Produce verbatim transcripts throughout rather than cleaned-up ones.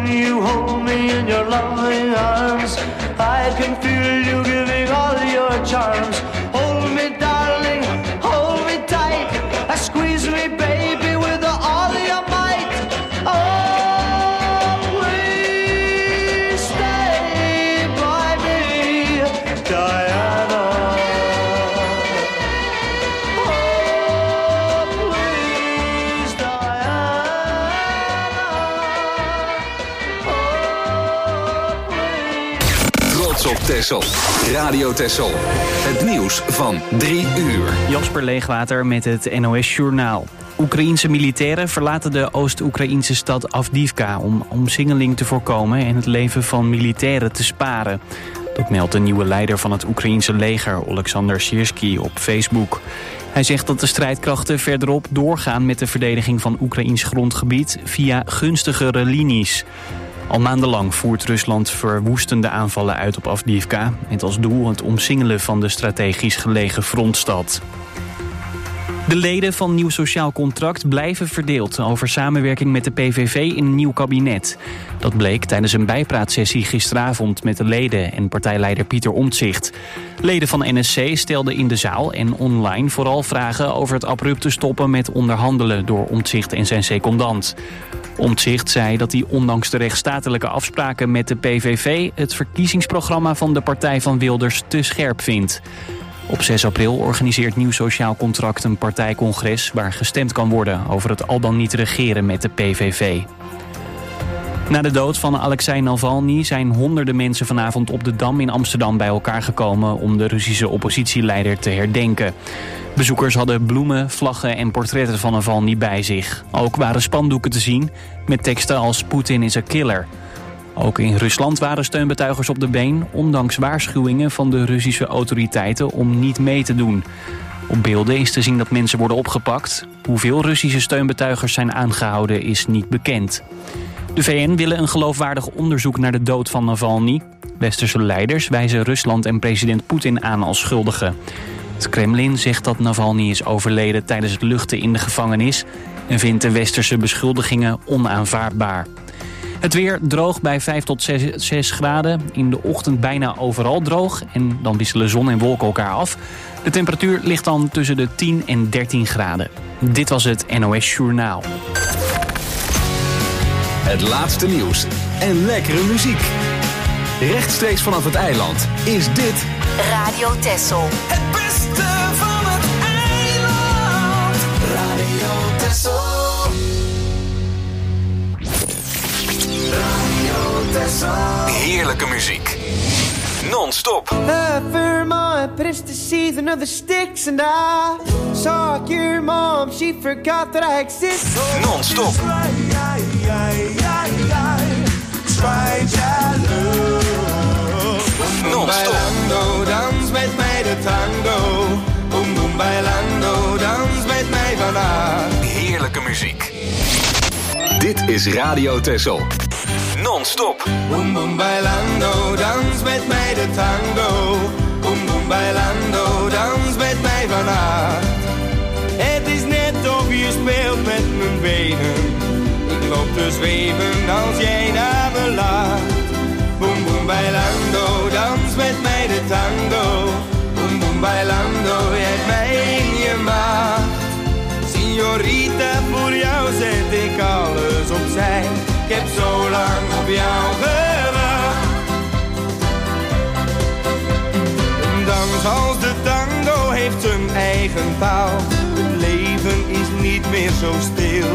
when you hold me in your loving arms. I can feel you giving all your charms. Hold me, darling, hold me tight. I squeeze me, baby, with all your might. Oh, please stay by me, Diana. Oh, please, Diana. Oh, please. Trots op Texel. Radio Texel. Het nieuws van drie uur. Jasper Leegwater met het N O S-journaal. Oekraïense militairen verlaten de Oost-Oekraïnse stad Avdiivka om omsingeling te voorkomen en het leven van militairen te sparen. Dat meldt de nieuwe leider van het Oekraïense leger, Oleksandr Syrskyi, op Facebook. Hij zegt dat de strijdkrachten verderop doorgaan met de verdediging van Oekraïns grondgebied via gunstigere linies. Al maandenlang voert Rusland verwoestende aanvallen uit op Avdiivka, met als doel het omsingelen van de strategisch gelegen frontstad. De leden van Nieuw Sociaal Contract blijven verdeeld over samenwerking met de P V V in een nieuw kabinet. Dat bleek tijdens een bijpraatsessie gisteravond met de leden en partijleider Pieter Omtzigt. Leden van N S C stelden in de zaal en online vooral vragen over het abrupte stoppen met onderhandelen door Omtzigt en zijn secondant. Omtzigt zei dat hij ondanks de rechtsstatelijke afspraken met de P V V het verkiezingsprogramma van de partij van Wilders te scherp vindt. Op zes april organiseert Nieuw Sociaal Contract een partijcongres waar gestemd kan worden over het al dan niet regeren met de P V V. Na de dood van Alexei Navalny zijn honderden mensen vanavond op de Dam in Amsterdam bij elkaar gekomen om de Russische oppositieleider te herdenken. Bezoekers hadden bloemen, vlaggen en portretten van Navalny bij zich. Ook waren spandoeken te zien met teksten als Poetin is a killer. Ook in Rusland waren steunbetuigers op de been, ondanks waarschuwingen van de Russische autoriteiten om niet mee te doen. Op beelden is te zien dat mensen worden opgepakt. Hoeveel Russische steunbetuigers zijn aangehouden is niet bekend. De V N willen een geloofwaardig onderzoek naar de dood van Navalny. Westerse leiders wijzen Rusland en president Poetin aan als schuldigen. Het Kremlin zegt dat Navalny is overleden tijdens het luchten in de gevangenis en vindt de westerse beschuldigingen onaanvaardbaar. Het weer droog bij vijf tot zes graden. In de ochtend bijna overal droog. En dan wisselen zon en wolken elkaar af. De temperatuur ligt dan tussen de tien en dertien graden. Dit was het N O S-journaal. Het laatste nieuws en lekkere muziek. Rechtstreeks vanaf het eiland is dit Radio Texel. Het beste van het eiland. Radio Texel. heerlijke muziek. Non-stop. The Vermont put us to season of the sticks and I saw your mom, she forgot that I exist. Non-stop. Non-stop. Bailando, dans met mij de tango. Boom boom bailando, dans met mij vandaag. Heerlijke muziek. Dit is Radio Texel. Non-stop. Boom boom bailando, dans met mij de tango. Boom boom bailando, dans met mij vandaag. Het is net of je speelt met mijn benen. Ik loop te zweven als jij naar me laat. Boom boom bailando, dans met mij de tango. Boom boom bailando, je hebt mij in je maag. Signorita, voor jou zet ik alles opzij. Ik heb zo lang op jou gewacht. Een dans als de tango heeft zijn eigen taal. Het leven is niet meer zo stil.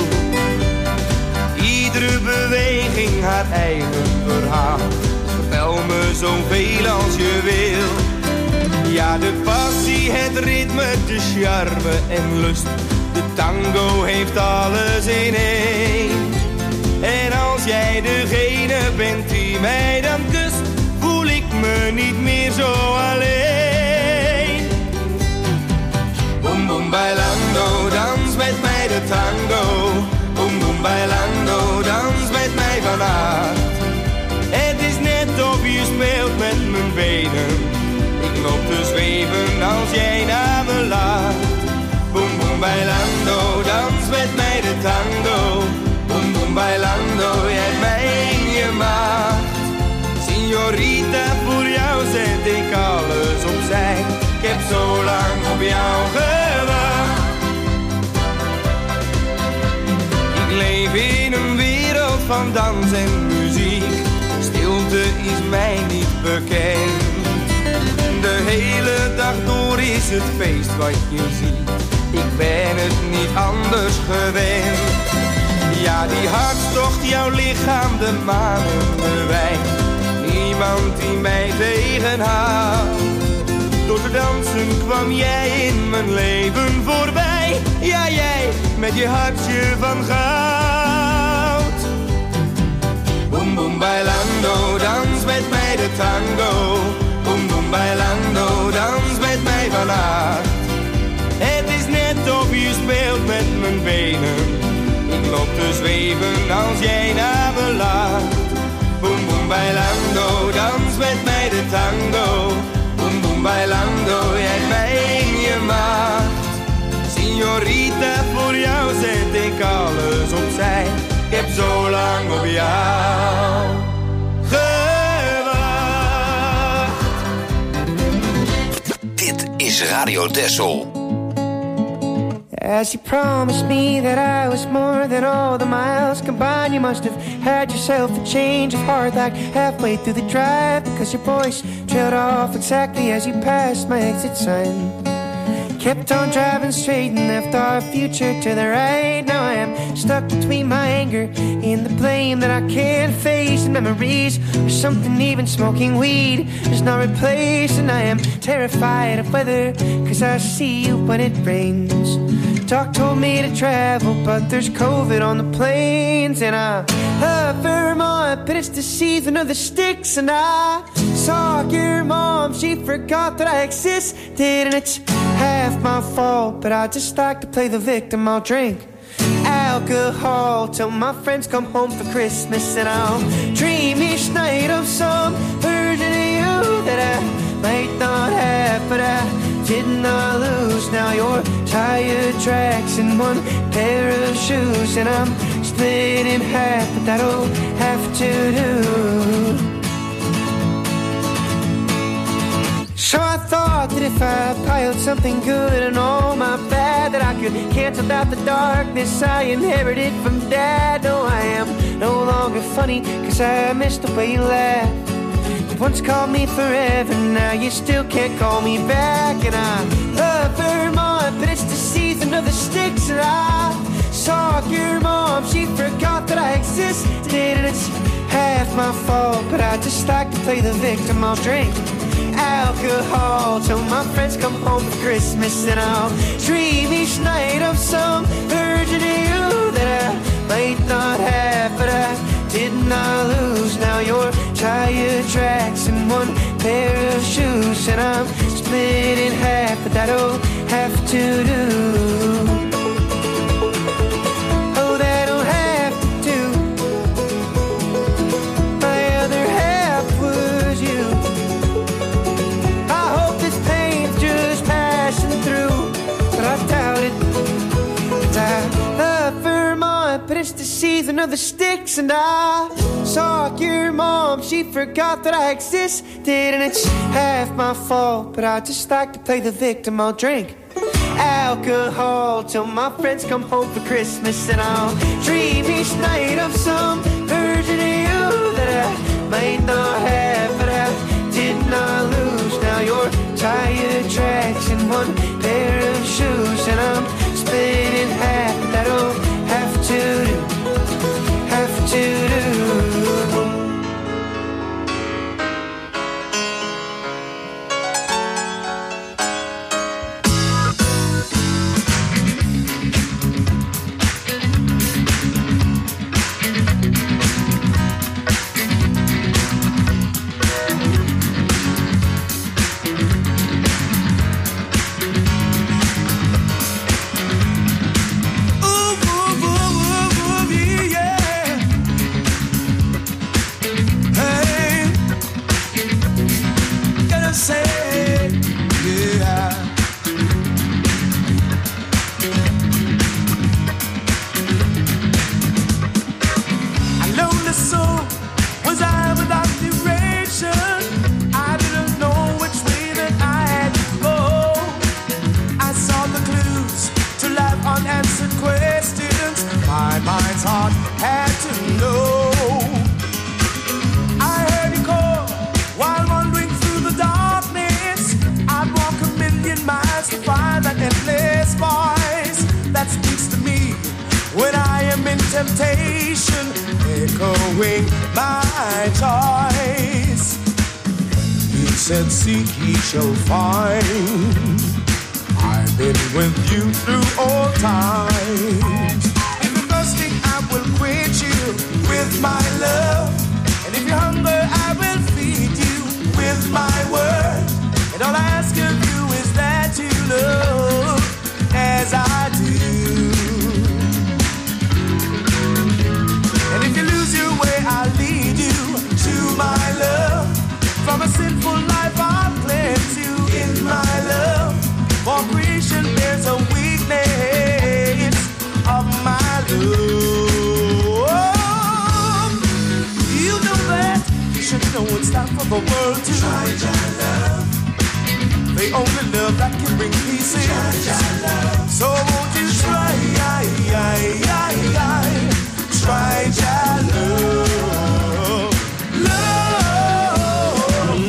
Iedere beweging haar eigen verhaal. Vertel me zoveel als je wil. Ja, de passie, het ritme, de charme en lust. De tango heeft alles in één. En als jij degene bent die mij dan kust, voel ik me niet meer zo alleen. Boom boom bailando, dans met mij de tango. Boom boom bailando, dans met mij vannacht. Het is net of je speelt met mijn benen. Ik loop te zweven als jij naar me laat. Boom boom bailando, dans met mij de tango. Boom boom bailando, je hebt mij in je jou gewacht. Ik leef in een wereld van dans en muziek. Stilte is mij niet bekend. De hele dag door is het feest wat je ziet. Ik ben het niet anders gewend. Ja, die hartstocht, jouw lichaam, de manen, de wijn. Niemand die mij tegenhoudt. Door te dansen kwam jij in mijn leven voorbij. Ja, jij met je hartje van goud. Boom, boom, bailando, dans met mij de tango. Boom, boom, bailando, dans met mij vannacht. Het is net of je speelt met mijn benen. Ik loop te zweven als jij naar me lacht. Boom, boom, bailando, dans met mij de tango. Boom, boom, bailando, jij mij in je macht. Signorita, voor jou zet ik alles opzij. Ik heb zo lang op jou gewacht. Dit is Radio Texel. As you promised me that I was more than all the miles combined, you must have had yourself a change of heart like halfway through the drive, because your voice trailed off exactly as you passed my exit sign. Kept on driving straight and left our future to the right. Now I am stuck between my anger and the blame that I can't face, and memories or something even smoking weed does not replace. And I am terrified of weather, cause I see you when it rains. Doc told me to travel, but there's COVID on the planes. And I love Vermont, but it's the season of the sticks. And I saw your mom, she forgot that I existed. And it's half my fault, but I just like to play the victim. I'll drink alcohol till my friends come home for Christmas. And I'll dream each night of some version of you that I might not have, but I did not lose. Now your tire tracks in one pair of shoes, and I'm split in half, but that'll have to do. So I thought that if I piled something good and all my bad, that I could cancel out the darkness I inherited from Dad. No, I am no longer funny, cause I missed the way you laughed. You once called me forever, now you still can't call me back. And I love Vermont, but it's the season of the sticks. And I saw your mom, she forgot that I existed. And it's half my fault, but I just like to play the victim. I'll drink alcohol till my friends come home for Christmas. And I'll dream each night of some version of you that I might not have, but I did not lose. Now your tire tracks in one pair of shoes, and I'm split in half, but that'll have to do. Oh, that'll have to do. My other half was you. I hope this pain's just passing through, but I doubt it. And I love Vermont, but it's the season of the sticks. And I saw your mom, she forgot that I existed. And it's half my fault, but I just like to play the victim. I'll drink alcohol till my friends come home for Christmas. And I'll dream each night of some version of you that I might not have, but I did not lose. Now your tire tracks in one pair of shoes, and I'm split in half, but that'll have to do, have to do. echoing my choice. He said, seek ye shall find. I've been with you through all times. If you're thirsty, I will quench you with my love. And if you're hungry, I will feed you with my word. And all I ask of you is that you love as I do. And if you lose your way, I'll lead you to my love. From a sinful life, I'll cleanse you in my love. For creation bears a weakness of my love. You know that, you should know it's time for the world to try your love. The only love that can bring peace is so won't you try, try your love, love.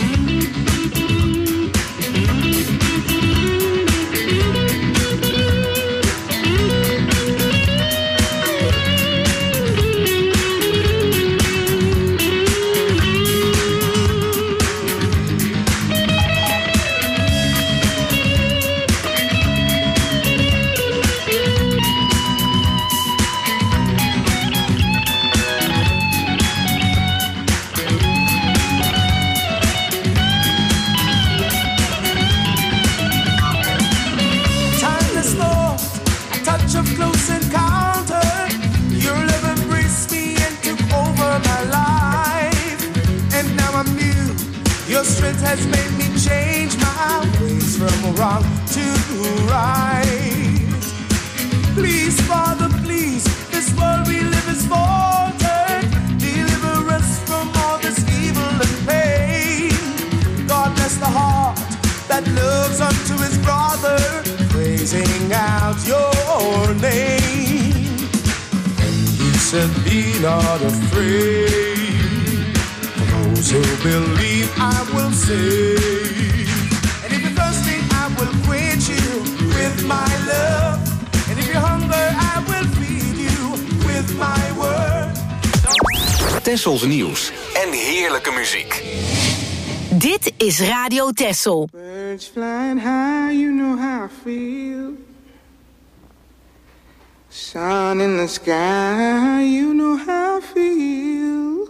Close encounter, your love embraced me and took over my life. And now I'm new. Your strength has made me change my ways from wrong to right. Please, Father, please, this world we live is faltered. Deliver us from all this evil and pain. God bless the heart that loves unto his brother, praising out your name. And he said, be not afraid. For those who believe, I will save. And if you're thirsty, I will quench you with my love. And if you're hungry, I will feed you with my word. Tessels nieuws en heerlijke muziek. Dit is Radio Tessel. Birds flying high, you know how I feel. Sun in the sky, you know how I feel.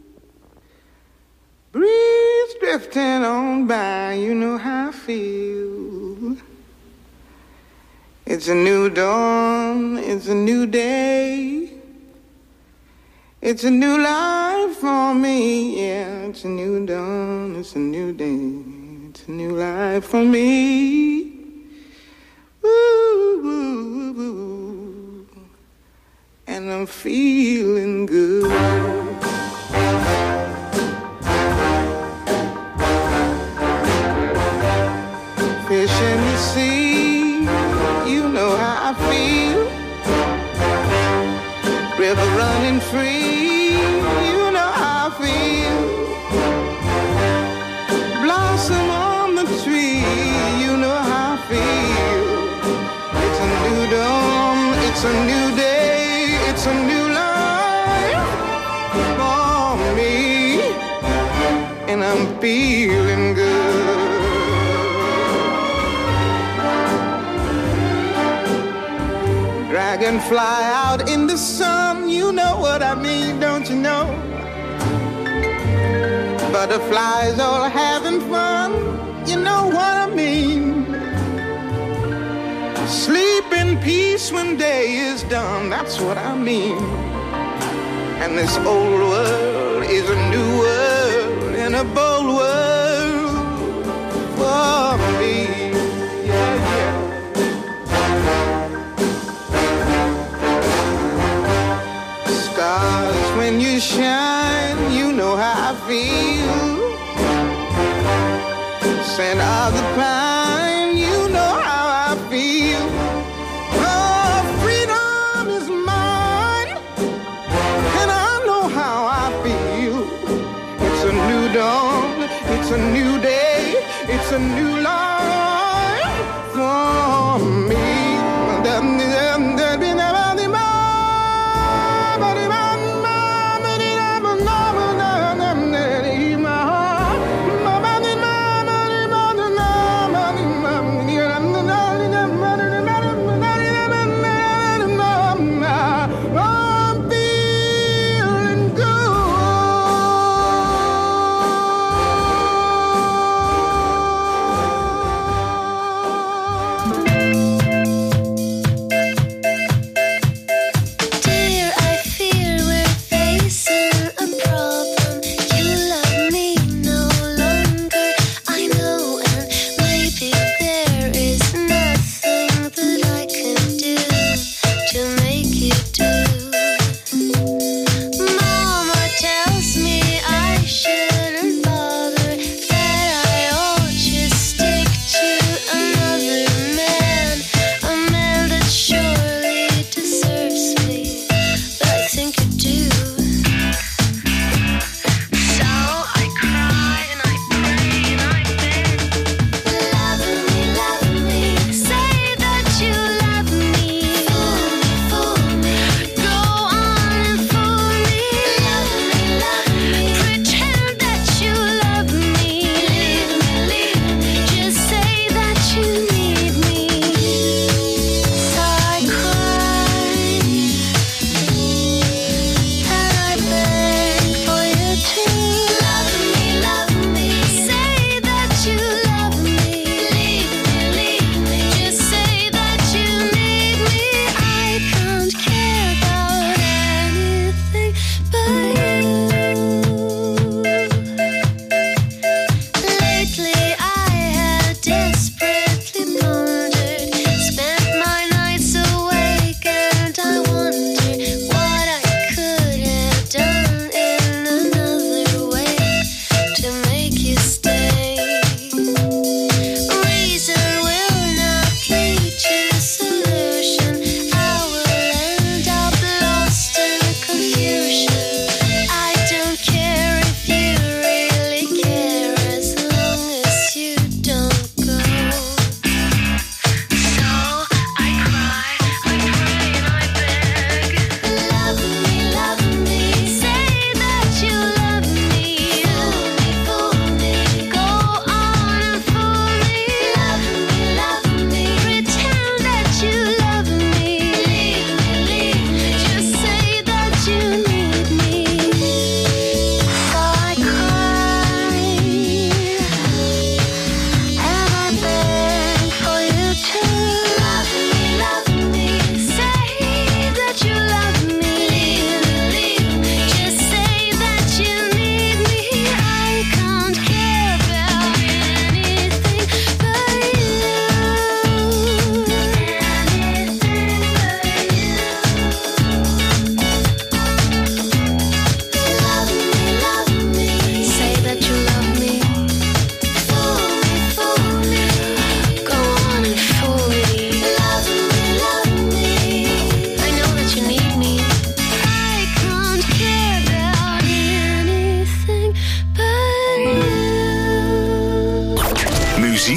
Breeze drifting on by, you know how I feel. It's a new dawn, it's a new day. It's a new life for me, yeah. It's a new dawn, it's a new day. It's a new life for me. Woo, woo, woo. And I'm feeling good. Fish in the sea, you know how I feel. River running free, you know how I feel. Blossom on the tree, you know how I feel. It's a new dawn, it's a new day, it's a new life for me. And I'm feeling good. Dragonfly out in the sun, you know what I mean, don't you know? Butterflies all having fun, you know what I mean. Sleep in peace when day is done, that's what I mean. And this old world is a new world and a bold world for me. Yeah, yeah. Stars, when you shine, you know how I feel. Scent of the pine, you know how I feel. Oh, freedom is mine, and I know how I feel. It's a new dawn, it's a new day, it's a new life for me.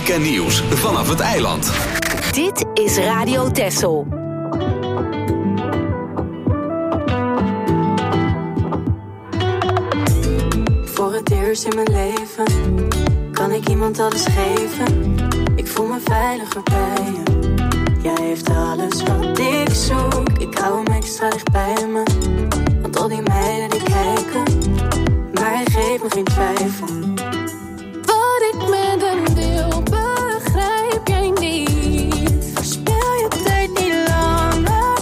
en nieuws vanaf het eiland. Dit is Radio Texel. Voor het eerst in mijn leven kan ik iemand alles geven. Ik voel me veiliger bij je. Jij heeft alles wat ik zoek. Ik hou hem extra dicht bij me. Want al die meiden die kijken, maar hij geeft me geen twijfel. Wat ik met hem wil, begrijp jij niet. Verspil je tijd niet langer,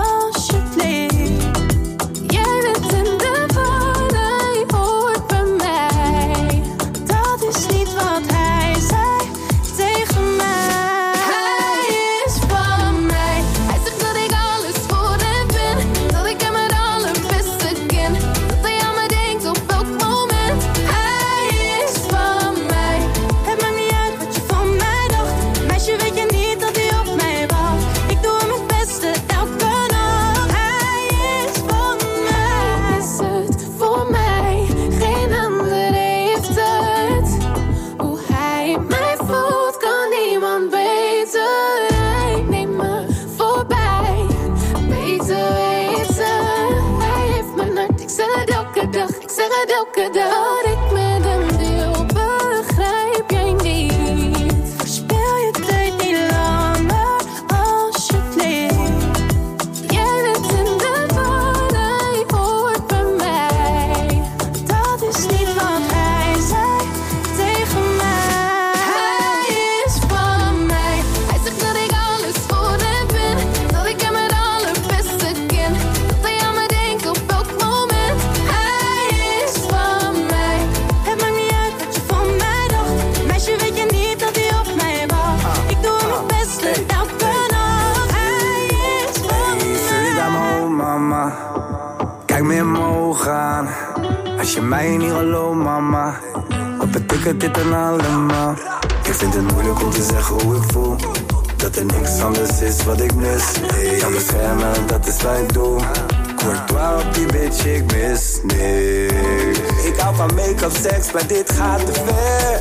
alsjeblieft. Jij bent in de war, hij hoort bij mij. Dat is niet wat hij zei tegen mij. Hij is van mij. Hij zegt dat ik alles voor hem ben. Dat ik hem het allerbeste ken. Dat hij aan me denkt op elk moment. Hij is van mij. Het maakt niet uit wat je van mij dacht. Meisje, weet je niet dat hij op mij wacht. Ik doe hem het beste elke nacht. Hij is van mij. Is het voor mij? Geen ander heeft het. Hoe hij mij voelt kan niemand beter. Hij neemt me voorbij. Beter weten. Hij heeft mijn hart. Ik zeg het elke dag. Ik zeg het elke dag. Wat ik met hem wil, begrijp jij niet. Verspil je tijd niet langer, alsjeblieft. Jij bent in de war, hij hoort bij mij. Dat is niet wat hij zei tegen mij. Hij is van mij. Hij zegt dat ik alles voor hem ben. Dat ik hem het allerbeste ken. Dat hij aan me denkt op elk moment. Hij is van mij. Het maakt niet uit wat je van mij dacht. Meisje, weet je niet dat hij op mij wacht. Ik doe hem het beste elke nacht. Hij is van Hey, zul je daar maar om, mama? Kijk me in mijn ogen aan. Als je mij niet gelooft, mama, wat betekent dit dan allemaal? Ik vind het moeilijk om te zeggen hoe ik voel. Dat er niks anders is wat ik mis. Hey, kan beschermen, dat is wat ik doe. Courtois op die bitch, ik mis niks. Ik hou van make-up, seks, maar dit gaat te ver.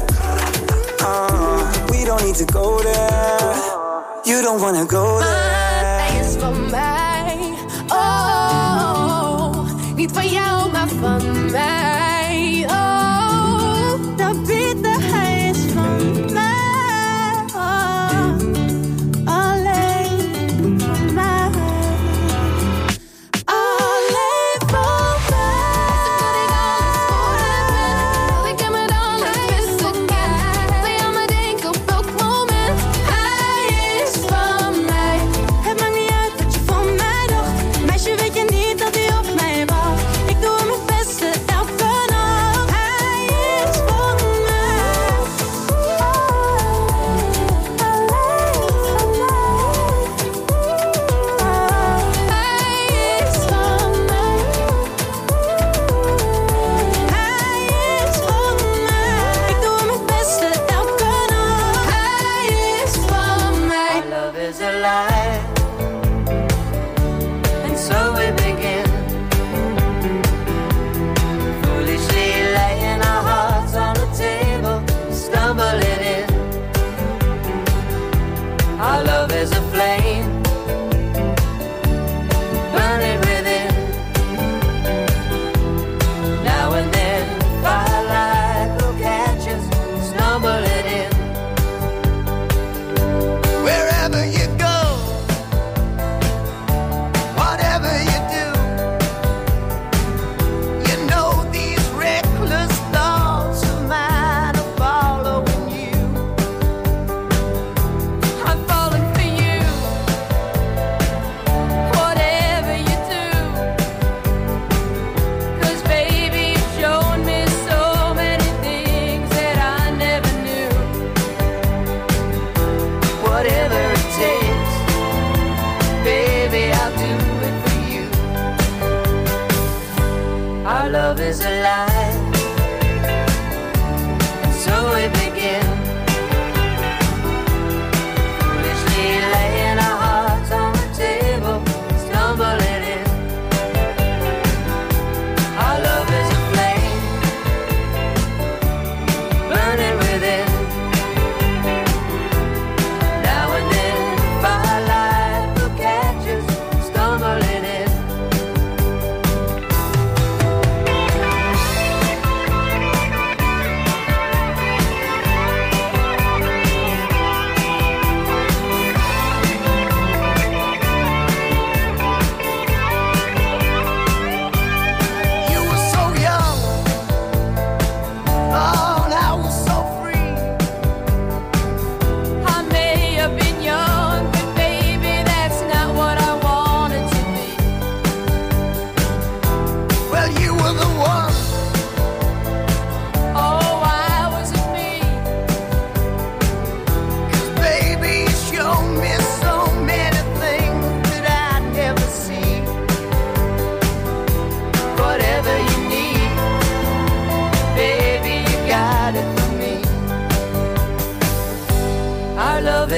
Uh, we don't need to go there. You don't wanna go there. Hij is van mij. Oh, niet van jou, maar van mij. Oh, dat bieden, hij is van mij. Oh, alleen van mij. Alleen van mij. Dat ik hem het allerbeste ken. Dat hij aan me denkt op elk moment. Hij is van mij. Het maakt niet uit wat je van mij dacht. Meisje, weet je niet dat hij op mij wacht. Ik doe hem het beste elke nacht. Hij is van mij. Alleen van mij. Hij is van mij. Hij is van mij. Ik doe hem het beste elke nacht. Hij is van mij. Love is a lie, and so we begin. Foolishly laying our hearts on the table, stumbling in. Our love is a flame, burning within. Now and then, firelight will catch us, stumbling in. Wherever you go, whatever you do, you know these reckless thoughts of mine are following you. I'm falling for you, whatever you do. 'Cause baby, you've shown me so many things that I never knew. Whatever it takes, baby, I'll do it for you. Our love is a lie, and so we begin. Foolishly laying our hearts on the table, stumbling in. Our love is a flame, burning within.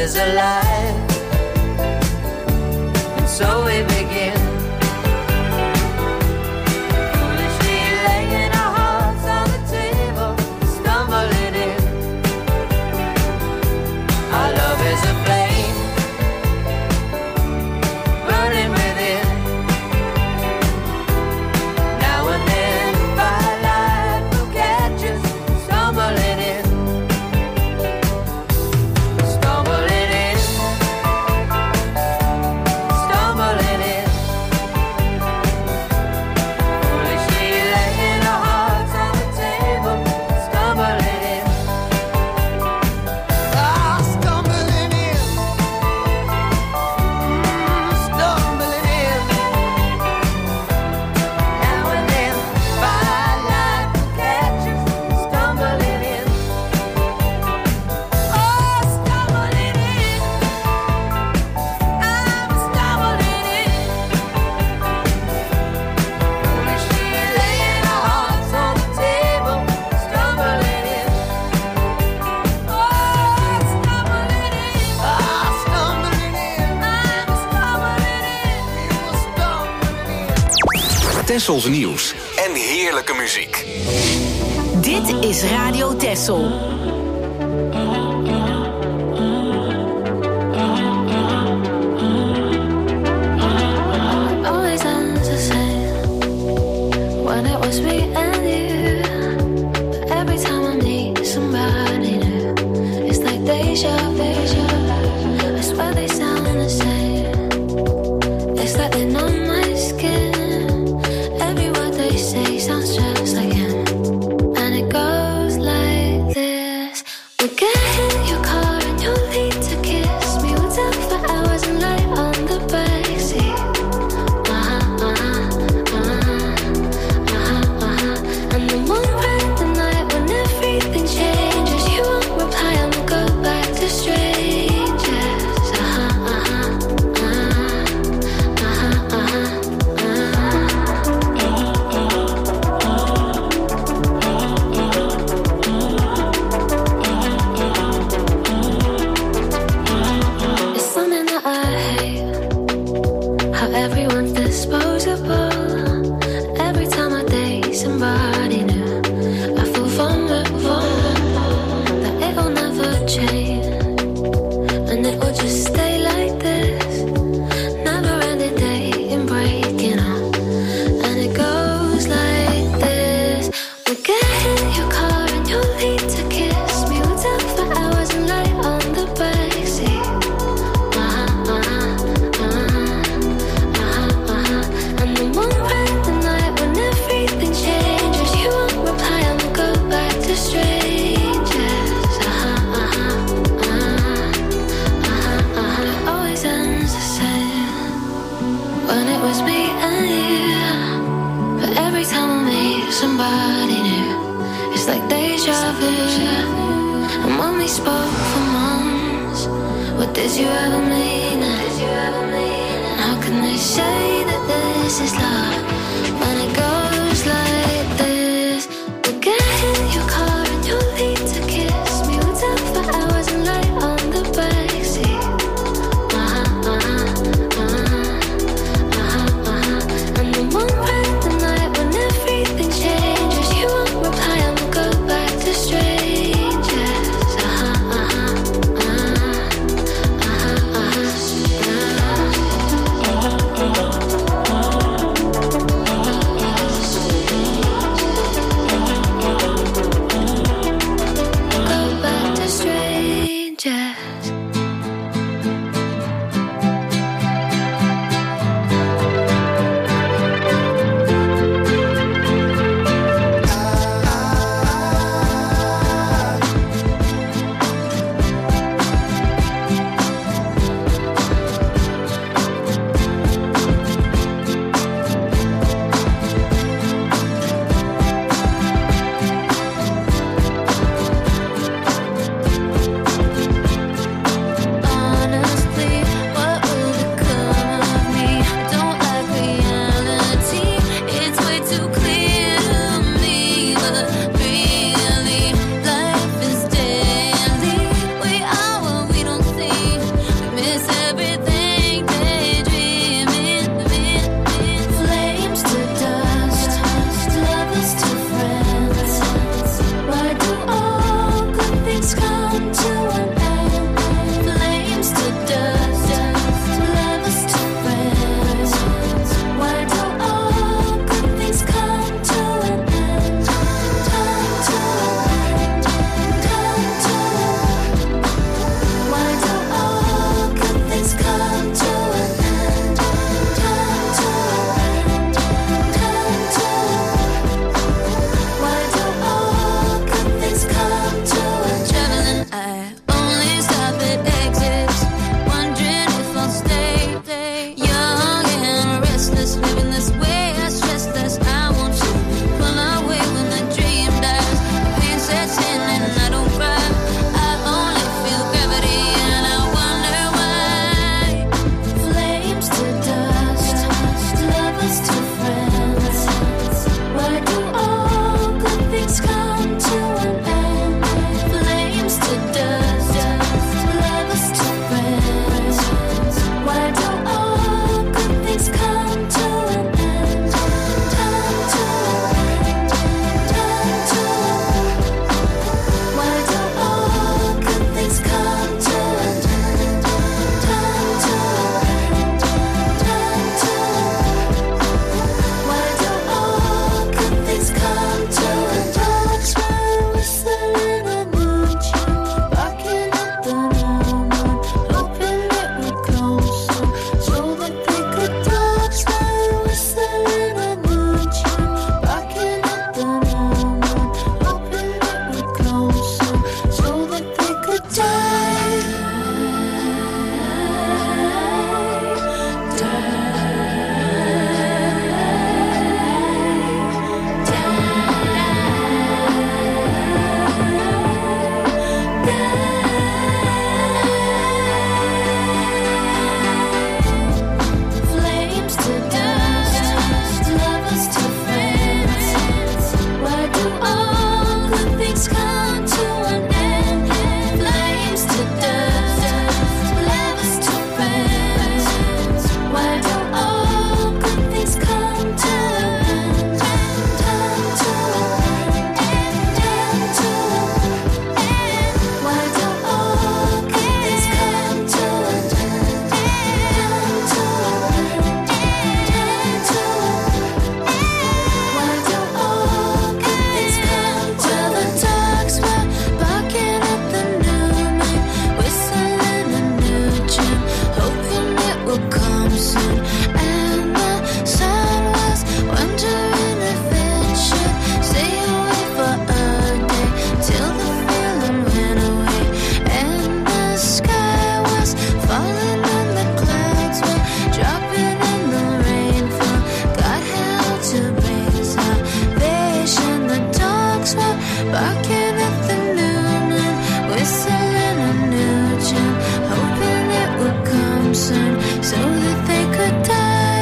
is alive. And so we begin. Foolishly laying our hearts on the table, stumbling in. Our love is a flame, burning within. Now and then, firelight will catch us, stumbling in. Stumbling in. Stumbling in. Foolishly laying our hearts on the table, stumbling in. Ah, stumbling in. Mm, stumbling in. Now and then, firelight will catch us, stumbling in. Oh, stumbling in. I'm stumbling in. Foolishly laying our hearts on the table, stumbling in. Oh, stumbling in. Ah, stumbling in. I'm stumbling in. You were stumbling in. Tessels nieuws en heerlijke muziek. Dit is Radio Tessel. Always ends the same when it was me and you. But every time I meet somebody new, it's like deja vu. I swear they sound the same. It's like they know my skin. Every word they say sounds just like him. And it goes like this. We'll get in your car and you'll need to kiss me. We'll talk for hours and lie on the backseat. Uh-huh, uh-huh, uh-huh, uh-huh, uh-huh. And then one bright the night when everything changes, you won't reply and we'll go back to strangers. Uh-huh, uh-huh, uh-huh, uh-huh, uh-huh. It's something that I hate, how everyone's disposable. Every time I date somebody new, I feel vulnerable, that it'll never change, and it will just stay like this. Never ending dating, breaking up, and it goes like this. We'll get in your car and you'll need to kiss me. We'll talk for hours and lie on the backseat. Uh-huh, uh-huh, uh-huh, uh-huh, uh-huh. And then one bright the night when everything changes, you won't reply and we'll go back to strangers. Uh-huh, uh-huh, uh-huh, uh-huh, uh-huh. It always ends the same when it was me and you. But every time I meet somebody new, it's like deja vu. And when we spoke for months, what did you ever mean? And how can they say that this is love when it goes like this? We'll get in your car and you'll need to kiss me. We'll talk for hours and lie on the backseat. Uh-huh, uh-huh, uh-huh, uh-huh, uh-huh. And then one bright the night when everything changes, you won't reply and we'll go back to strangers. Uh-huh, uh-huh, uh-huh, uh-huh, uh-huh. come soon. And the sun was wondering if it should stay away for a day till the feeling went away. And the sky was falling and the clouds were dropping and the rainfall got held to bring salvation. The dogs were barking at the moon and whistling a new tune, hoping it would come soon so that they could die.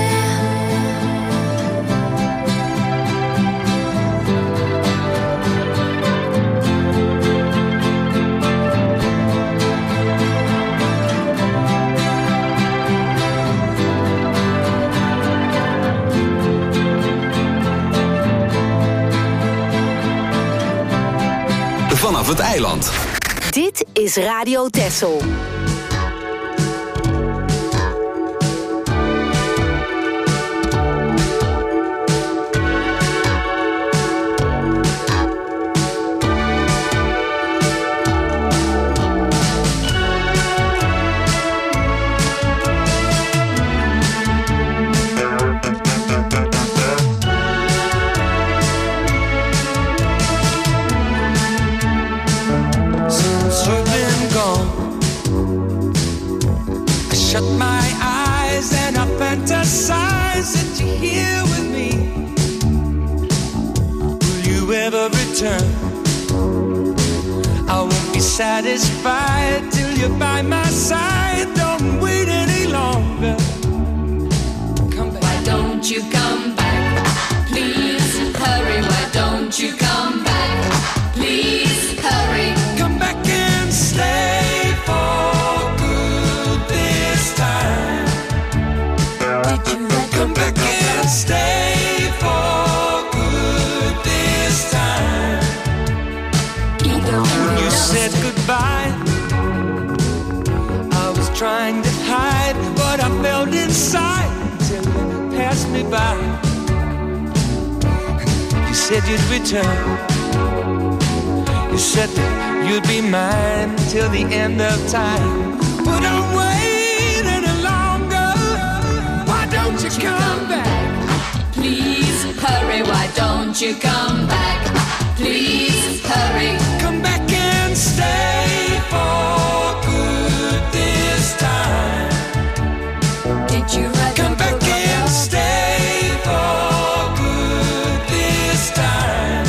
Vanaf het eiland. Dit is Radio Texel. Fantasize that you're here with me. Will you ever return? I won't be satisfied till you're by my side. Don't wait any longer. Come back. Why don't you come back? Please hurry. Why don't you come back? Please hurry. Come back and stay for good this time. Come back and stay for good this time. When you said goodbye, I was trying to hide what I felt inside till you passed me by. You said you'd return. You said that you'd be mine till the end of time. But don't wait any longer. Why don't you come back? Please hurry. Why don't you come back? Please hurry. Come back and stay for good this time. Did you write Come back and stay for good this time.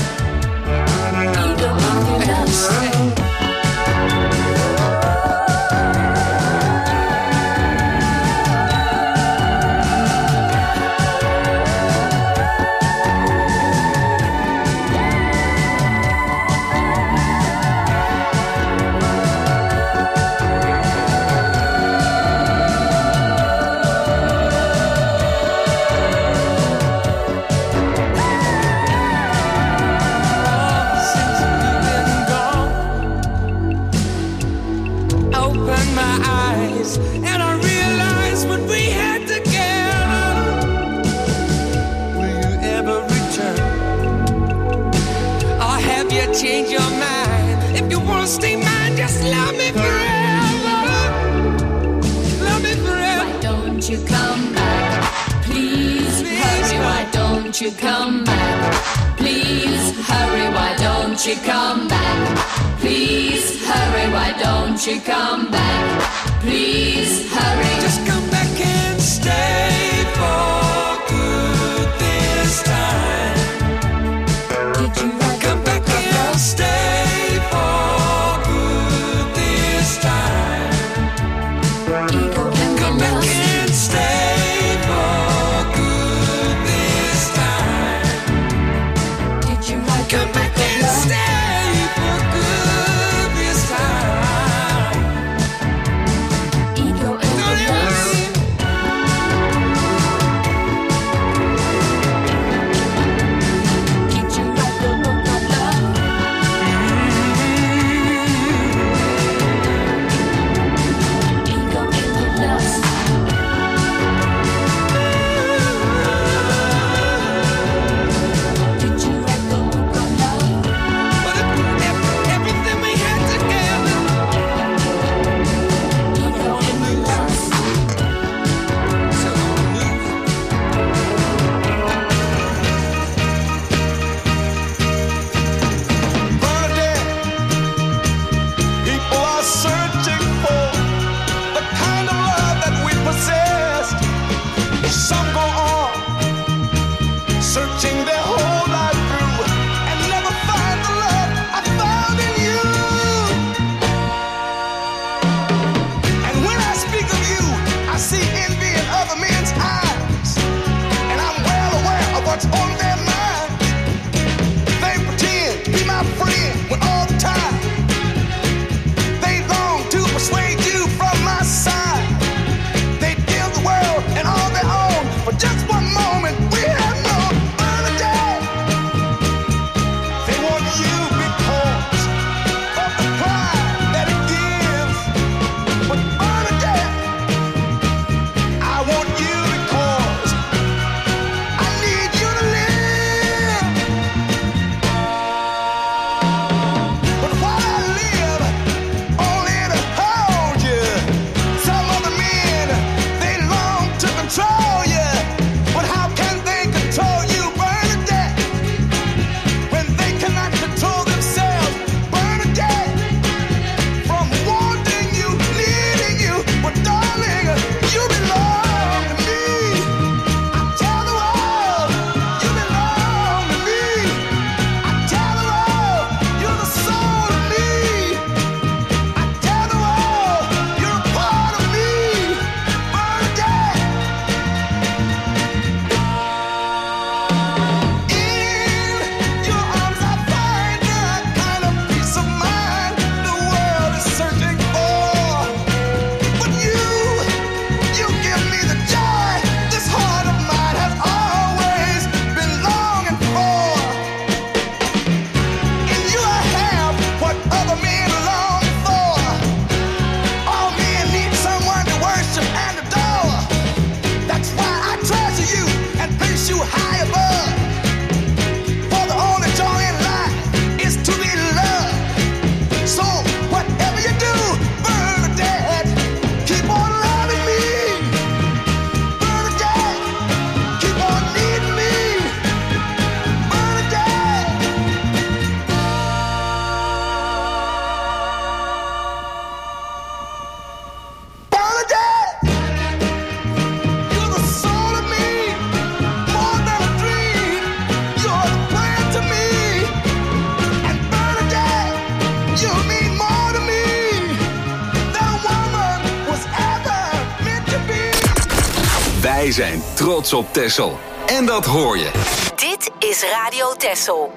And I realized what we had together. Will you ever return? Or have you changed your mind? If you wanna stay mine, just love me forever. Love me forever. Why don't you come back? Please, Please hurry. Come. Why don't you come back? Please hurry. Why don't you come back? Please hurry. Why don't you come back? Please hurry. Just come back and stay for good this time. Did you write Come back and stay for good this time. Come back and stay for good this time. Did you write Come back and stay for good this time. Ego and Wij zijn trots op Texel. En dat hoor je. Dit is Radio Texel.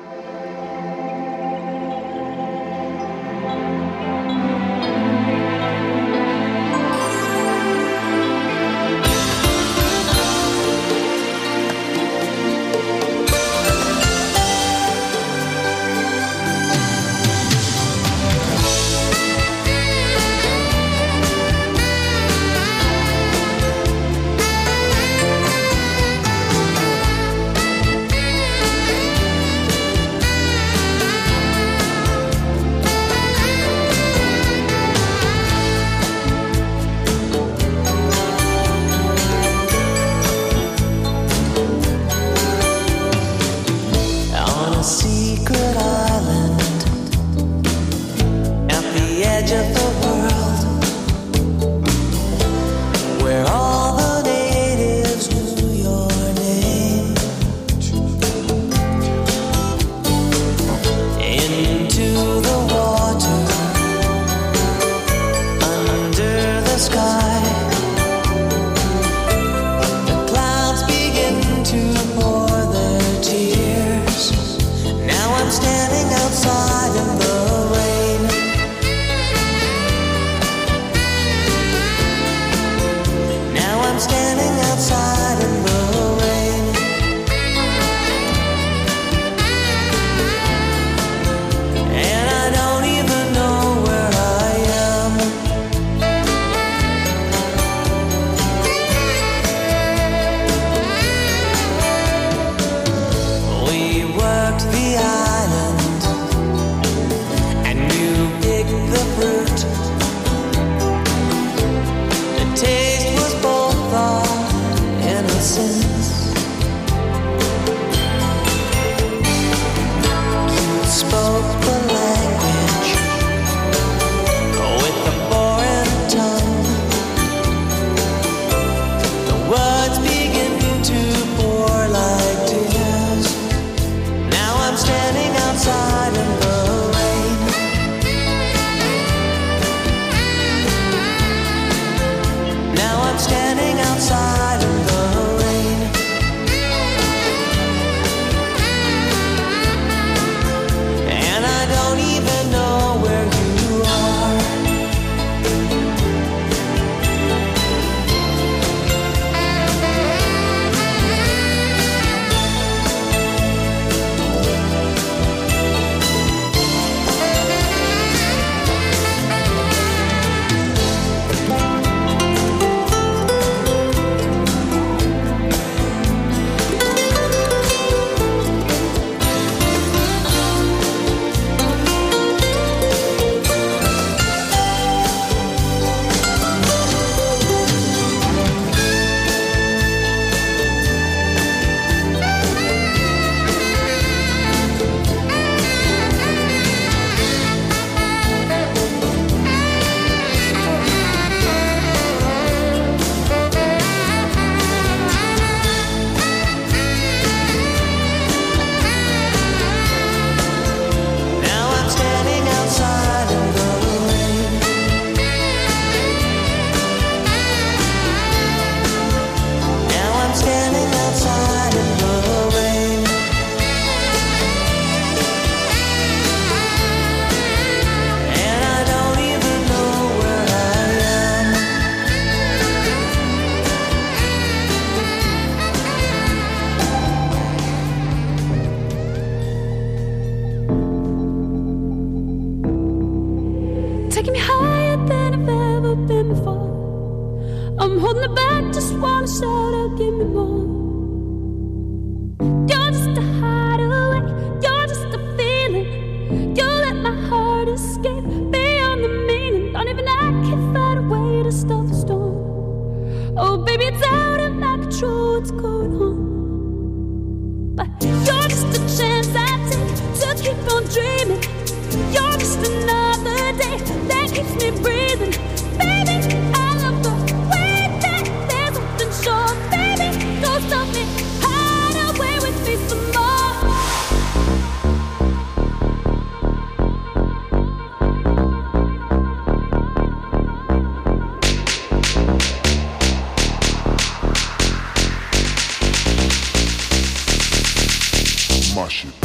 Mash it.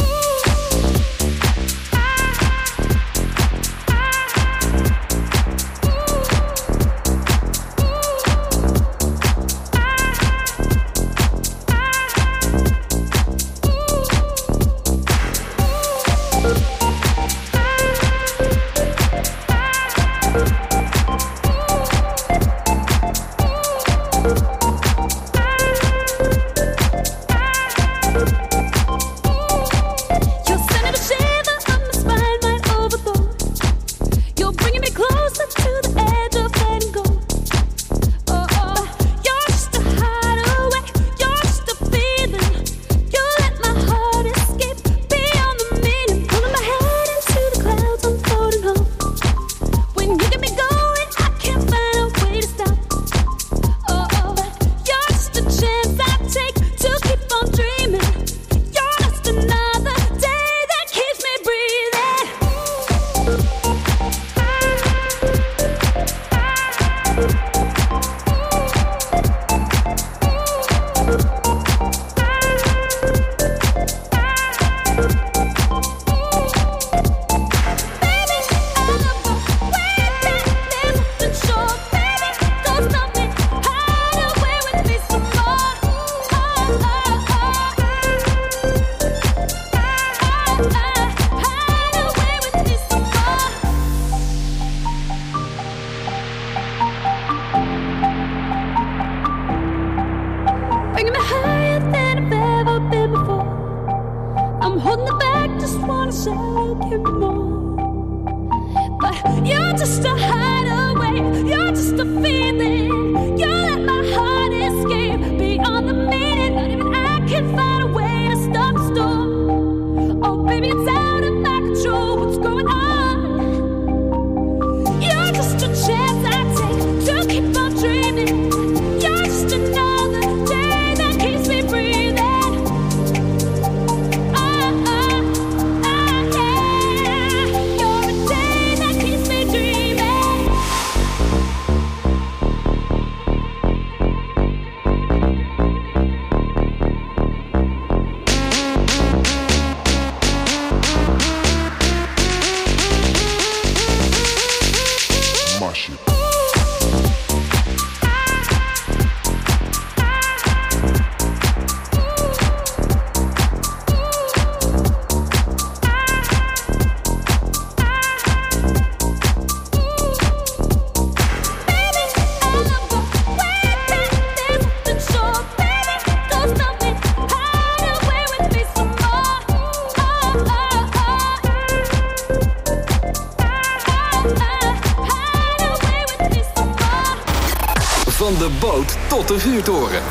Van de boot tot de vuurtoren.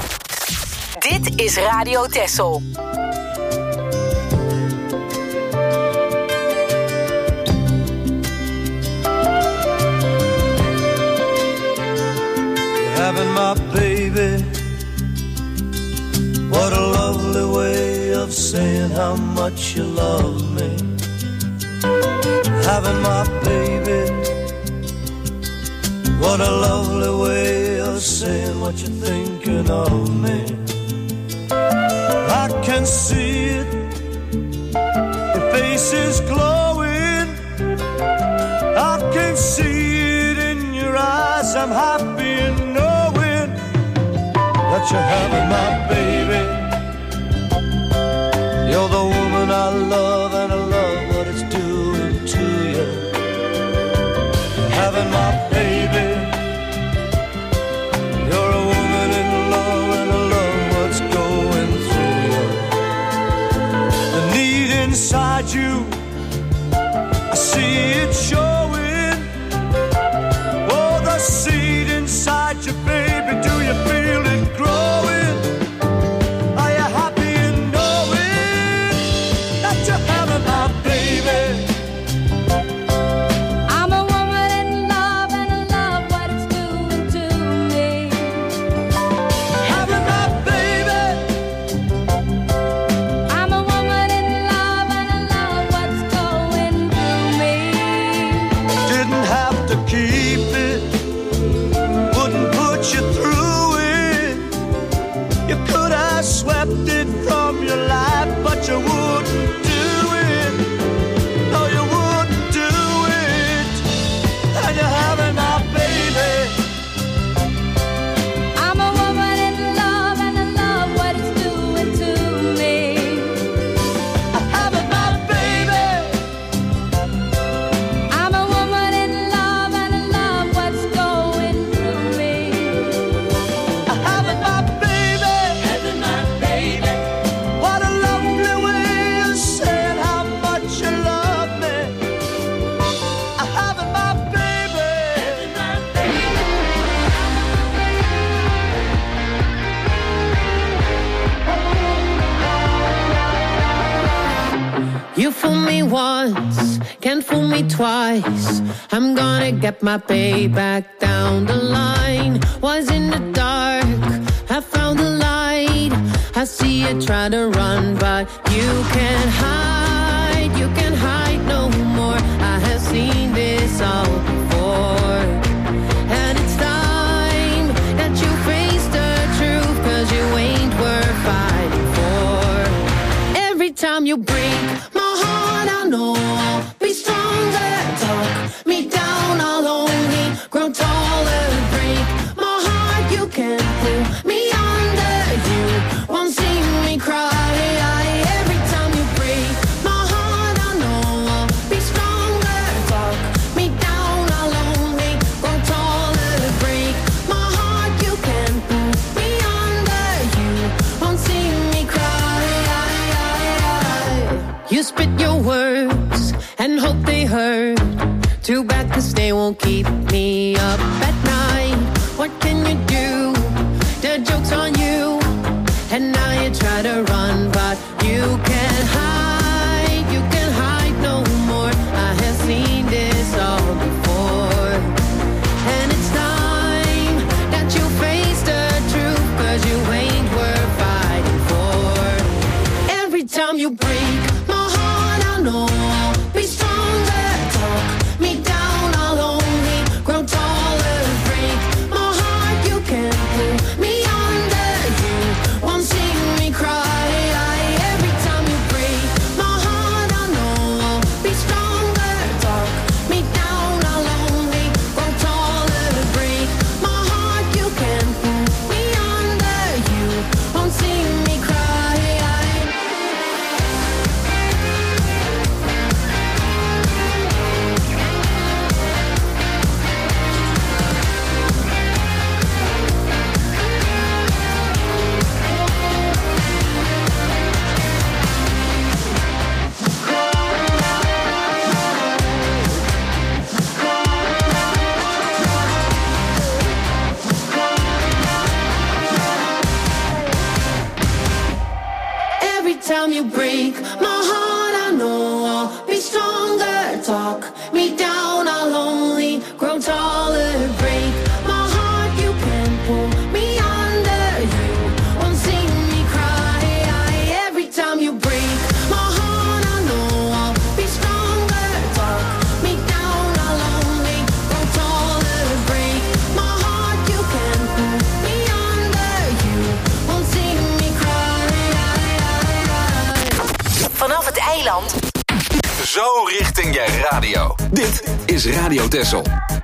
Dit is Radio Texel. Having my baby, what a lovely way of saying how much you love me. Having my baby, what a lovely way of saying what you're thinking of me. I can see it, your face is glowing. I can see it in your eyes, I'm happy in knowing that you're having my baby. You're the woman I love and I love what it's doing to you. You're having my baby. You're a woman in love and I love what's going through you. The need inside you, I see it showing. Oh, the seed inside you, baby, do you feel it growing? Are you happy in knowing that you're having my baby? I'm a woman in love and I love what it's doing to me. Having my baby. I'm a woman in love and I love what's going through me. Didn't have to keep it, wouldn't put you through it. You could have swept it from your life, but you wouldn't can't fool me twice. I'm gonna get my payback down the line. Was in the dark, I found the light. I see you try to run, but you can't hide. You can't hide no more. I have seen this all before. And it's time that you face the truth, 'cause you ain't worth fighting for. Every time you break my heart, I know I'll be stronger. Talk me down, I'll only grow taller. Break my heart, you can't pull me under. You won't see me cry. Every time you break my heart, I know I'll be stronger. Talk me down, I'll only grow taller. Break my heart, you can't pull me under. You won't see me cry. You spit your words and hope they hurt. Too bad 'cause they won't keep me up at night. What can you do? The joke's on you. And now you try to run, but you can't hide. You can't hide no more. I have seen this all before. And it's time that you face the truth, 'cause you ain't worth fighting for. Every time you break my heart, I know I'll be stronger. Talk me down, I'll only grow taller. Break my heart, you can't pull me under. You won't see me cry. Every time you break my heart, I know I'll be stronger. Talk me down, I'll only grow taller. Break my heart, you can't pull me under. You won't see me cry. Every time you break my heart, I know I'll be stronger. Talk me down, I'll only grow taller. Break my heart, you can't pull me under. You won't see me cry. Every time you break my heart, I know I'll be stronger. Talk me down, I'll only grow taller. Break my heart, you can't pull me under. You won't see me cry. Vanaf het eiland. Zo richting je radio. Dit is Radio Texel.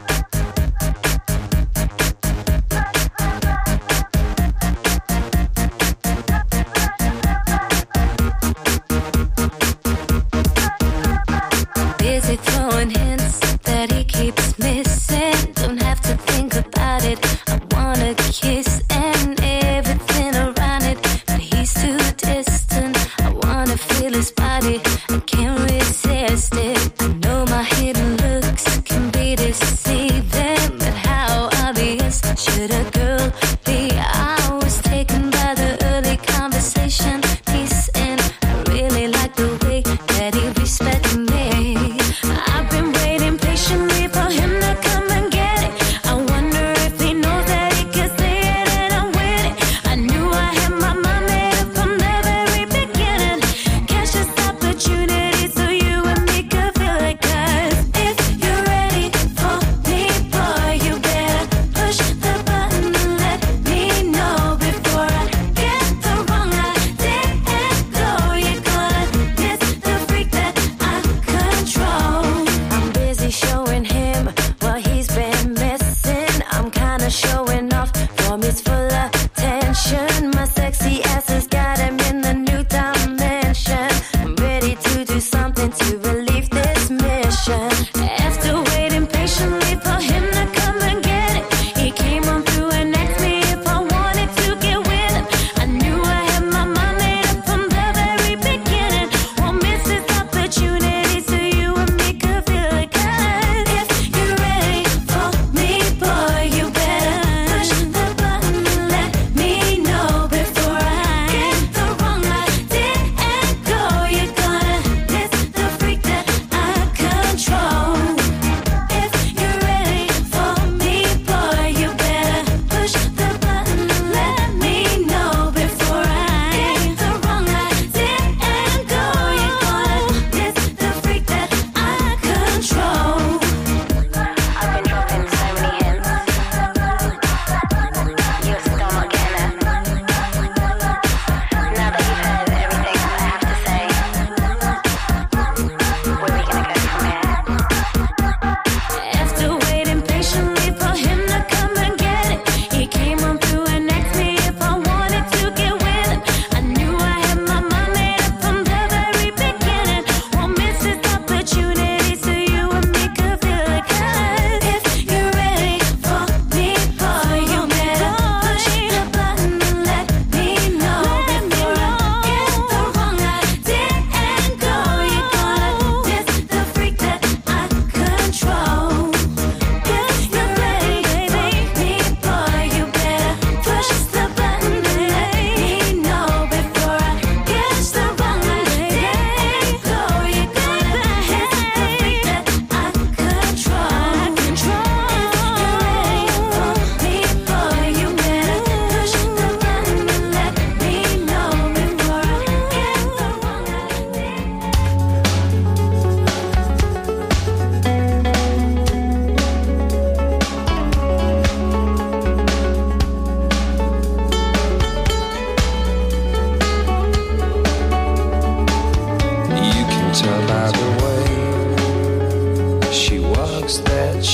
Busy throwing hints that he keeps missing. Don't have to think about it. I wanna kiss and everything around it, but he's too distant. I wanna feel his body. I can't resist it. I know my hidden looks can be deceiving.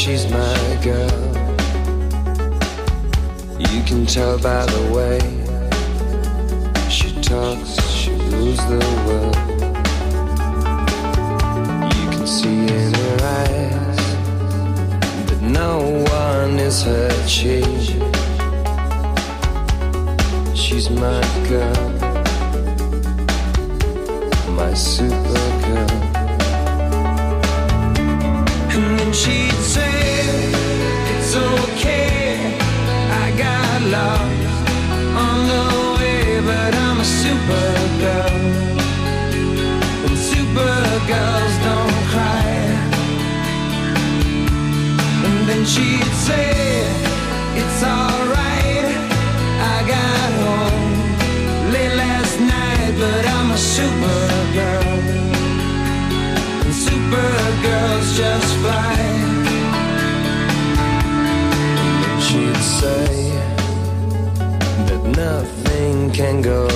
she's my girl. You can tell by the way she talks, she rules the world. You can see in her eyes that no one is her chief. She's my girl, my super girl. And then she'd say, it's okay, I got lost on the way, but I'm a super girl, and super girls don't cry. And then she'd say, it's alright, I got home late last night, but I'm a super girl, and super girls just fly. And she'd say that nothing can go